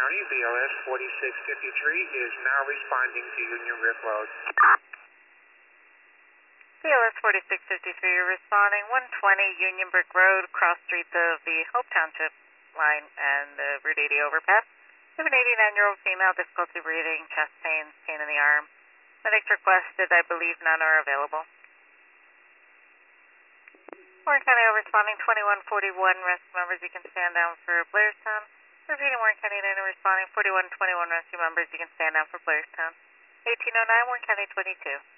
County, BLS 4653 is now responding to Union Brick Road. BLS 4653 responding, 120 Union Brick Road, cross street of the Hope Township line and the Route 80 overpass. We have an 89-year-old female, difficulty breathing, chest pains, pain in the arm. Medics requested, I believe none are available. Warren County responding, 2141 rescue members, you can stand down for Blairstown. Repeating, Warren County responding, 4121 rescue members, you can stand down for Blairstown. 1809, Warren County 22.